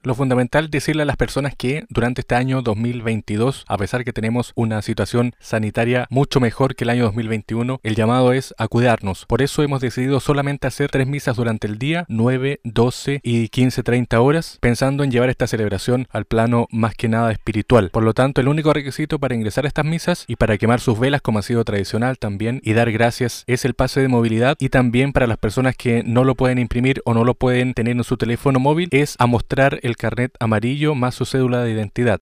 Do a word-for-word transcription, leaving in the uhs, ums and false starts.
Lo fundamental es decirle a las personas que durante este año dos mil veintidós, a pesar que tenemos una situación sanitaria mucho mejor que el año dos mil veintiuno, el llamado es a cuidarnos. Por eso hemos decidido solamente hacer tres misas durante el día, nueve, doce y quince treinta horas, pensando en llevar esta celebración al plano más que nada espiritual. Por lo tanto, el único requisito para ingresar a estas misas y para quemar sus velas, como ha sido tradicional también, y dar gracias, es el pase de movilidad. Y también para las personas que no lo pueden imprimir o no lo pueden tener en su teléfono móvil, es a mostrar el carnet amarillo más su cédula de identidad.